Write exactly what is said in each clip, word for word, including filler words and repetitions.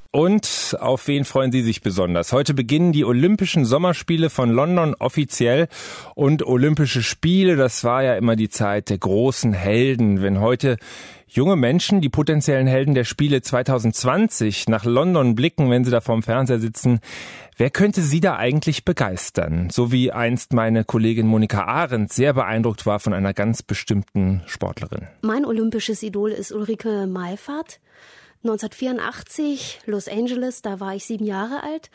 Und auf wen freuen Sie sich besonders? Heute beginnen die Olympischen Sommerspiele von London offiziell. Und Olympische Spiele, das war ja immer die Zeit der großen Helden. Wenn heute junge Menschen, die potenziellen Helden der Spiele zwanzig zwanzig, nach London blicken, wenn sie da vorm Fernseher sitzen, wer könnte sie da eigentlich begeistern? So wie einst meine Kollegin Monika Arendt sehr beeindruckt war von einer ganz bestimmten Sportlerin. Mein olympisches Idol ist Ulrike Meiffert. neunzehnhundertvierundachtzig, Los Angeles, da war ich sieben Jahre alt.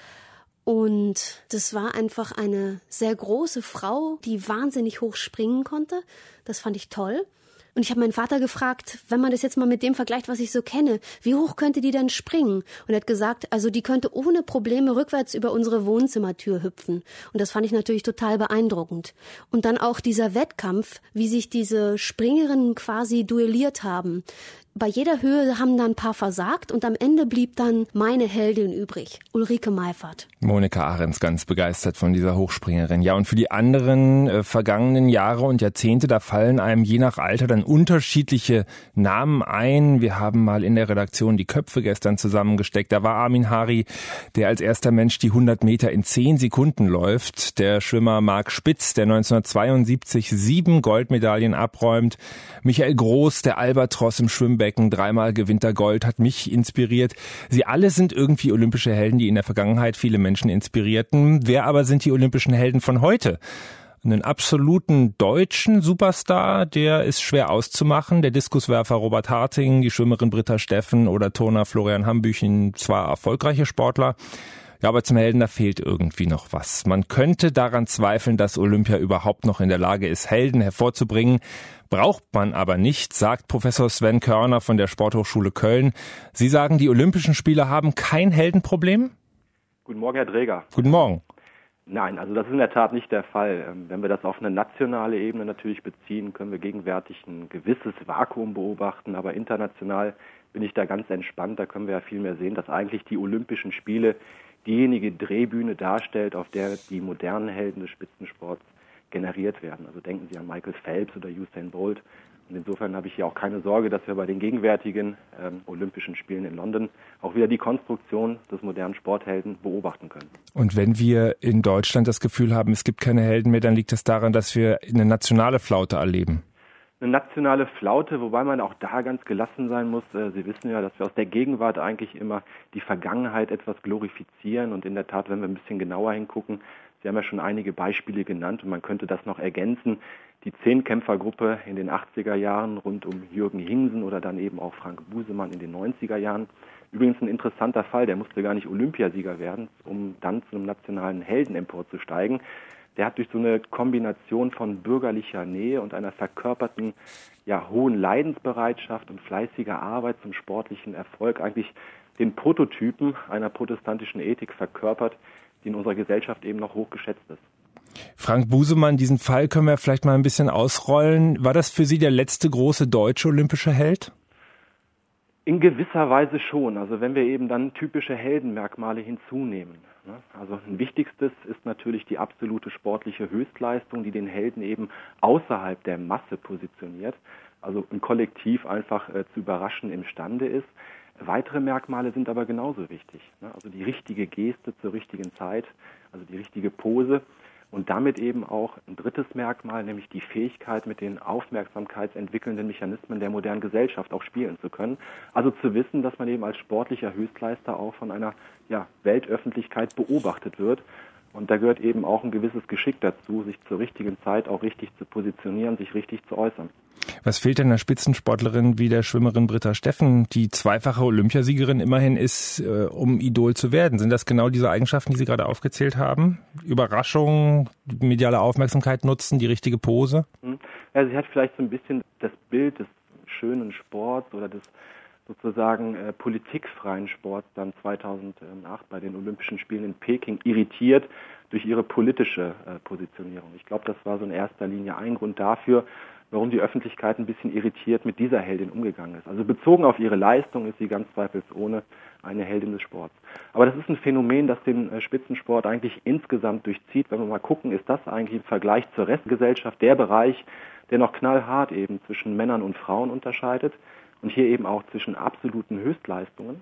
Und das war einfach eine sehr große Frau, die wahnsinnig hoch springen konnte. Das fand ich toll. Und ich habe meinen Vater gefragt, wenn man das jetzt mal mit dem vergleicht, was ich so kenne, wie hoch könnte die denn springen? Und er hat gesagt, also die könnte ohne Probleme rückwärts über unsere Wohnzimmertür hüpfen. Und das fand ich natürlich total beeindruckend. Und dann auch dieser Wettkampf, wie sich diese Springerinnen quasi duelliert haben. Bei jeder Höhe haben dann ein paar versagt und am Ende blieb dann meine Heldin übrig, Ulrike Meiffert. Monika Arendt ganz begeistert von dieser Hochspringerin. Ja, und für die anderen äh, vergangenen Jahre und Jahrzehnte, da fallen einem je nach Alter dann unterschiedliche Namen ein. Wir haben mal in der Redaktion die Köpfe gestern zusammengesteckt. Da war Armin Hari, der als erster Mensch die hundert Meter in zehn Sekunden läuft. Der Schwimmer Marc Spitz, der neunzehnhundertzweiundsiebzig sieben Goldmedaillen abräumt. Michael Groß, der Albatros im Schwimmbecken. Dreimal gewinnt er Gold, hat mich inspiriert. Sie alle sind irgendwie olympische Helden, die in der Vergangenheit viele Menschen inspirierten. Wer aber sind die olympischen Helden von heute? Einen absoluten deutschen Superstar, der ist schwer auszumachen. Der Diskuswerfer Robert Harting, die Schwimmerin Britta Steffen oder Turner Florian Hambüchen, zwar erfolgreiche Sportler, ja, aber zum Helden, da fehlt irgendwie noch was. Man könnte daran zweifeln, dass Olympia überhaupt noch in der Lage ist, Helden hervorzubringen. Braucht man aber nicht, sagt Professor Sven Körner von der Sporthochschule Köln. Sie sagen, die Olympischen Spiele haben kein Heldenproblem? Guten Morgen, Herr Dräger. Guten Morgen. Nein, also das ist in der Tat nicht der Fall. Wenn wir das auf eine nationale Ebene natürlich beziehen, können wir gegenwärtig ein gewisses Vakuum beobachten, aber international bin ich da ganz entspannt. Da können wir ja viel mehr sehen, dass eigentlich die Olympischen Spiele diejenige Drehbühne darstellt, auf der die modernen Helden des Spitzensports generiert werden. Also denken Sie an Michael Phelps oder Usain Bolt. Und insofern habe ich hier auch keine Sorge, dass wir bei den gegenwärtigen ähm, Olympischen Spielen in London auch wieder die Konstruktion des modernen Sporthelden beobachten können. Und wenn wir in Deutschland das Gefühl haben, es gibt keine Helden mehr, dann liegt es daran, dass wir eine nationale Flaute erleben. Eine nationale Flaute, wobei man auch da ganz gelassen sein muss. Sie wissen ja, dass wir aus der Gegenwart eigentlich immer die Vergangenheit etwas glorifizieren. Und in der Tat, wenn wir ein bisschen genauer hingucken, Sie haben ja schon einige Beispiele genannt und man könnte das noch ergänzen. Die Zehnkämpfergruppe in den achtziger Jahren rund um Jürgen Hingsen oder dann eben auch Frank Busemann in den neunziger Jahren. Übrigens ein interessanter Fall, der musste gar nicht Olympiasieger werden, um dann zu einem nationalen Helden emporzusteigen. Der hat durch so eine Kombination von bürgerlicher Nähe und einer verkörperten, ja, hohen Leidensbereitschaft und fleißiger Arbeit zum sportlichen Erfolg eigentlich den Prototypen einer protestantischen Ethik verkörpert, die in unserer Gesellschaft eben noch hoch geschätzt ist. Frank Busemann, diesen Fall können wir vielleicht mal ein bisschen ausrollen. War das für Sie der letzte große deutsche olympische Held? In gewisser Weise schon. Also wenn wir eben dann typische Heldenmerkmale hinzunehmen. Also ein wichtigstes ist natürlich die absolute sportliche Höchstleistung, die den Helden eben außerhalb der Masse positioniert, also ein Kollektiv einfach äh, zu überraschen imstande ist. Weitere Merkmale sind aber genauso wichtig. Ne? Also die richtige Geste zur richtigen Zeit, also die richtige Pose und damit eben auch ein drittes Merkmal, nämlich die Fähigkeit, mit den aufmerksamkeitsentwickelnden Mechanismen der modernen Gesellschaft auch spielen zu können. Also zu wissen, dass man eben als sportlicher Höchstleister auch von einer ja, Weltöffentlichkeit beobachtet wird. Und da gehört eben auch ein gewisses Geschick dazu, sich zur richtigen Zeit auch richtig zu positionieren, sich richtig zu äußern. Was fehlt denn einer Spitzensportlerin wie der Schwimmerin Britta Steffen, die zweifache Olympiasiegerin immerhin ist, äh, um Idol zu werden? Sind das genau diese Eigenschaften, die Sie gerade aufgezählt haben? Überraschung, mediale Aufmerksamkeit nutzen, die richtige Pose? Ja, sie hat vielleicht so ein bisschen das Bild des schönen Sports oder des sozusagen äh, politikfreien Sports dann zweitausendacht bei den Olympischen Spielen in Peking irritiert durch ihre politische äh, Positionierung. Ich glaube, das war so in erster Linie ein Grund dafür, warum die Öffentlichkeit ein bisschen irritiert mit dieser Heldin umgegangen ist. Also bezogen auf ihre Leistung ist sie ganz zweifelsohne eine Heldin des Sports. Aber das ist ein Phänomen, das den äh, Spitzensport eigentlich insgesamt durchzieht. Wenn wir mal gucken, ist das eigentlich im Vergleich zur Restgesellschaft der Bereich, der noch knallhart eben zwischen Männern und Frauen unterscheidet. Und hier eben auch zwischen absoluten Höchstleistungen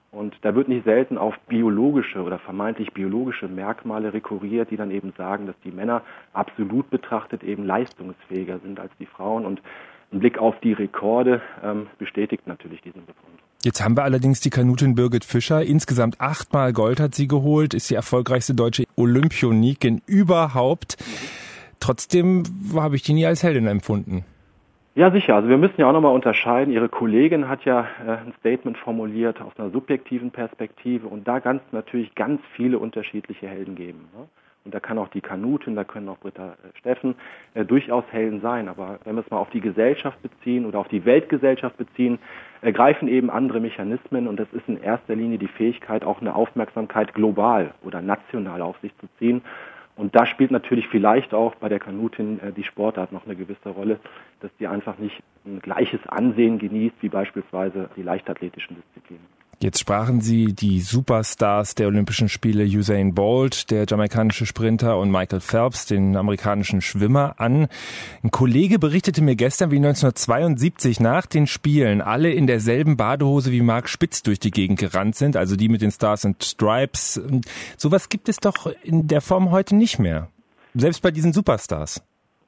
Und da wird nicht selten auf biologische oder vermeintlich biologische Merkmale rekurriert, die dann eben sagen, dass die Männer absolut betrachtet eben leistungsfähiger sind als die Frauen. Und ein Blick auf die Rekorde ähm, bestätigt natürlich diesen Befund. Jetzt haben wir allerdings die Kanutin Birgit Fischer. Insgesamt achtmal Gold hat sie geholt, ist die erfolgreichste deutsche Olympionikin überhaupt. Mhm. Trotzdem habe ich die nie als Heldin empfunden. Ja, sicher. Also wir müssen ja auch nochmal unterscheiden. Ihre Kollegin hat ja äh, ein Statement formuliert aus einer subjektiven Perspektive und da ganz natürlich ganz viele unterschiedliche Helden geben. Ne? Und da kann auch die Kanutin, da können auch Britta äh, Steffen äh, durchaus Helden sein. Aber wenn wir es mal auf die Gesellschaft beziehen oder auf die Weltgesellschaft beziehen, äh, greifen eben andere Mechanismen und das ist in erster Linie die Fähigkeit, auch eine Aufmerksamkeit global oder national auf sich zu ziehen. Und da spielt natürlich vielleicht auch bei der Kanutin äh, die Sportart noch eine gewisse Rolle, dass die einfach nicht ein gleiches Ansehen genießt wie beispielsweise die leichtathletischen Disziplinen. Jetzt sprachen Sie die Superstars der Olympischen Spiele Usain Bolt, der jamaikanische Sprinter, und Michael Phelps, den amerikanischen Schwimmer, an. Ein Kollege berichtete mir gestern, wie neunzehnhundertzweiundsiebzig nach den Spielen alle in derselben Badehose wie Marc Spitz durch die Gegend gerannt sind, also die mit den Stars and Stripes. Sowas gibt es doch in der Form heute nicht mehr, selbst bei diesen Superstars.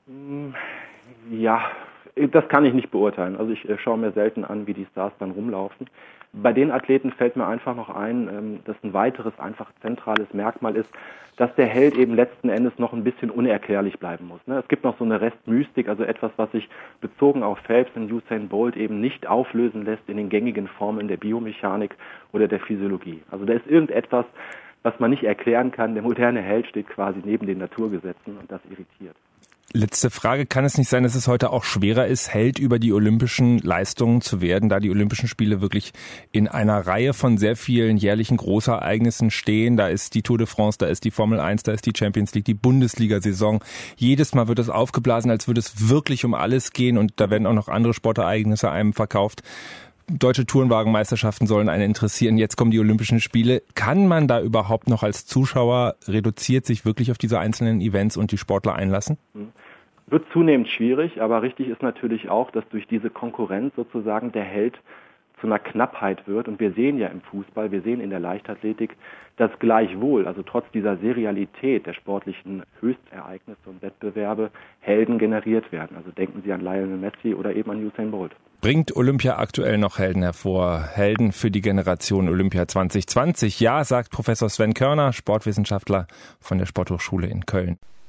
Ja, das kann ich nicht beurteilen. Also ich äh, schaue mir selten an, wie die Stars dann rumlaufen. Bei den Athleten fällt mir einfach noch ein, ähm, dass ein weiteres einfach zentrales Merkmal ist, dass der Held eben letzten Endes noch ein bisschen unerklärlich bleiben muss. Ne? Es gibt noch so eine Restmystik, also etwas, was sich bezogen auf Phelps und Usain Bolt eben nicht auflösen lässt in den gängigen Formeln der Biomechanik oder der Physiologie. Also da ist irgendetwas, was man nicht erklären kann. Der moderne Held steht quasi neben den Naturgesetzen und das irritiert. Letzte Frage. Kann es nicht sein, dass es heute auch schwerer ist, Held über die olympischen Leistungen zu werden, da die Olympischen Spiele wirklich in einer Reihe von sehr vielen jährlichen Großereignissen stehen? Da ist die Tour de France, da ist die Formel eins, da ist die Champions League, die Bundesliga-Saison. Jedes Mal wird es aufgeblasen, als würde es wirklich um alles gehen, und da werden auch noch andere Sportereignisse einem verkauft. Deutsche Tourenwagenmeisterschaften sollen einen interessieren. Jetzt kommen die Olympischen Spiele. Kann man da überhaupt noch als Zuschauer reduziert sich wirklich auf diese einzelnen Events und die Sportler einlassen? Wird zunehmend schwierig, aber richtig ist natürlich auch, dass durch diese Konkurrenz sozusagen der Held zu einer Knappheit wird. Und wir sehen ja im Fußball, wir sehen in der Leichtathletik, dass gleichwohl, also trotz dieser Serialität der sportlichen Höchstereignisse und Wettbewerbe, Helden generiert werden. Also denken Sie an Lionel Messi oder eben an Usain Bolt. Bringt Olympia aktuell noch Helden hervor? Helden für die Generation Olympia zwanzig zwanzig? Ja, sagt Professor Sven Körner, Sportwissenschaftler von der Sporthochschule in Köln.